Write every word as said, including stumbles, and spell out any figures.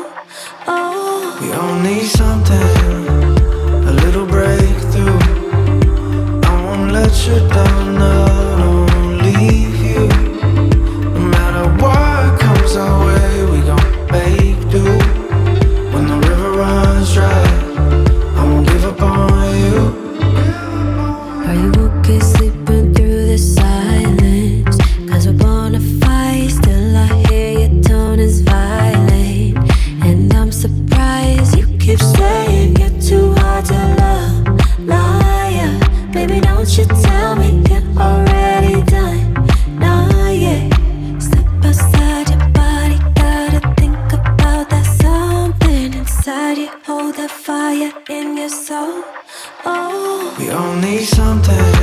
Oh, We all need something, a little breakthrough. I won't let you down, no, I won't leave you. No matter what comes our way, we gon' make do. When the river runs dry, I won't give up on you. are you okay sleeping through the silence? Cause we're born to fight, still I hear your tone is violent. And I'm surprised you keep saying you're too hard to love. Liar, baby, don't you tell me you're already done. Nah, yeah. Step outside your body, gotta think about that something inside you. Hold that fire in your soul. Oh, We all need something,